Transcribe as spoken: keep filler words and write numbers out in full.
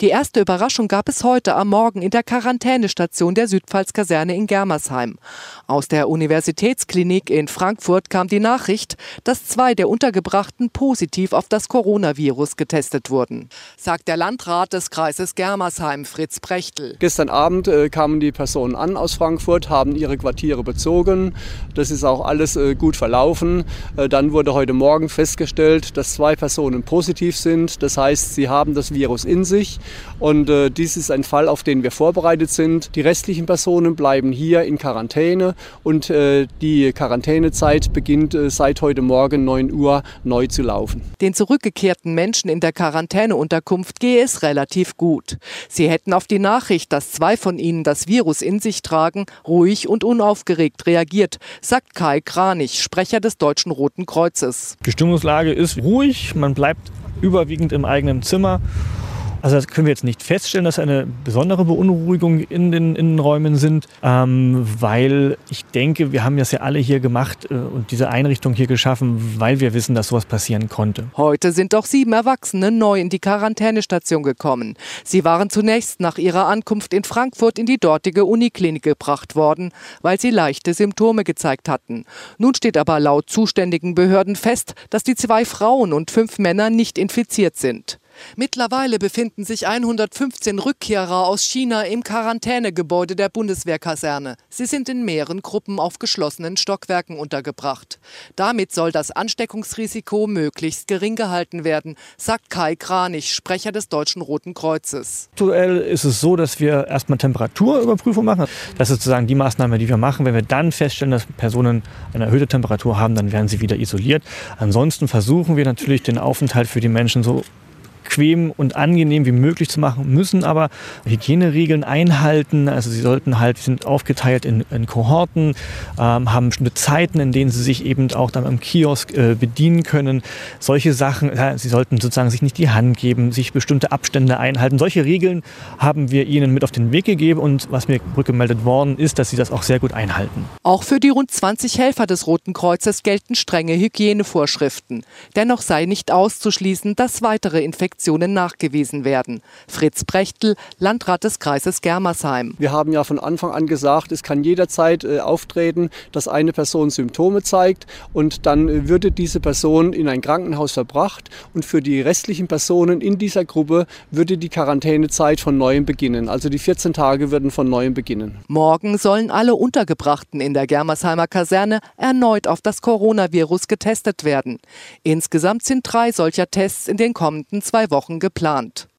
Die erste Überraschung gab es heute am Morgen in der Quarantänestation der Südpfalz-Kaserne in Germersheim. Aus der Universitätsklinik in Frankfurt kam die Nachricht, dass zwei der Untergebrachten positiv auf das Coronavirus getestet wurden, sagt der Landrat des Kreises Germersheim, Fritz Prechtl. Gestern Abend äh, kamen die Personen an aus Frankfurt, haben ihre Quartiere bezogen. Das ist auch alles äh, gut verlaufen. Äh, dann wurde heute Morgen festgestellt, dass zwei Personen positiv sind. Das heißt, sie haben das Virus in sich. Und äh, dies ist ein Fall, auf den wir vorbereitet sind. Die restlichen Personen bleiben hier in Quarantäne und äh, die Quarantänezeit beginnt äh, seit heute Morgen neun Uhr neu zu laufen. Den zurückgekehrten Menschen in der Quarantäneunterkunft gehe es relativ gut. Sie hätten auf die Nachricht, dass zwei von ihnen das Virus in sich tragen, ruhig und unaufgeregt reagiert, sagt Kai Kranich, Sprecher des Deutschen Roten Kreuzes. Die Stimmungslage ist ruhig, man bleibt überwiegend im eigenen Zimmer. Also das können wir jetzt nicht feststellen, dass eine besondere Beunruhigung in den Innenräumen sind, ähm, weil ich denke, wir haben das ja alle hier gemacht äh, und diese Einrichtung hier geschaffen, weil wir wissen, dass sowas passieren konnte. Heute sind auch sieben Erwachsene neu in die Quarantänestation gekommen. Sie waren zunächst nach ihrer Ankunft in Frankfurt in die dortige Uniklinik gebracht worden, weil sie leichte Symptome gezeigt hatten. Nun steht aber laut zuständigen Behörden fest, dass die zwei Frauen und fünf Männer nicht infiziert sind. Mittlerweile befinden sich hundertfünfzehn Rückkehrer aus China im Quarantänegebäude der Bundeswehrkaserne. Sie sind in mehreren Gruppen auf geschlossenen Stockwerken untergebracht. Damit soll das Ansteckungsrisiko möglichst gering gehalten werden, sagt Kai Kranich, Sprecher des Deutschen Roten Kreuzes. Aktuell ist es so, dass wir erstmal Temperaturüberprüfung machen. Das ist sozusagen die Maßnahme, die wir machen. Wenn wir dann feststellen, dass Personen eine erhöhte Temperatur haben, dann werden sie wieder isoliert. Ansonsten versuchen wir natürlich, den Aufenthalt für die Menschen so bequem und angenehm wie möglich zu machen, müssen aber Hygieneregeln einhalten. Also sie sollten halt, sind aufgeteilt in, in Kohorten, ähm, haben bestimmte Zeiten, in denen sie sich eben auch dann am Kiosk äh, bedienen können. Solche Sachen, ja, sie sollten sozusagen sich nicht die Hand geben, sich bestimmte Abstände einhalten. Solche Regeln haben wir ihnen mit auf den Weg gegeben und was mir rückgemeldet worden ist, dass sie das auch sehr gut einhalten. Auch für die rund zwanzig Helfer des Roten Kreuzes gelten strenge Hygienevorschriften. Dennoch sei nicht auszuschließen, dass weitere Infektionen nachgewiesen werden. Fritz Prechtl, Landrat des Kreises Germersheim. Wir haben ja von Anfang an gesagt, es kann jederzeit äh, auftreten, dass eine Person Symptome zeigt und dann äh, würde diese Person in ein Krankenhaus verbracht und für die restlichen Personen in dieser Gruppe würde die Quarantänezeit von neuem beginnen. Also die vierzehn Tage würden von neuem beginnen. Morgen sollen alle Untergebrachten in der Germersheimer Kaserne erneut auf das Coronavirus getestet werden. Insgesamt sind drei solcher Tests in den kommenden zwei Wochen geplant.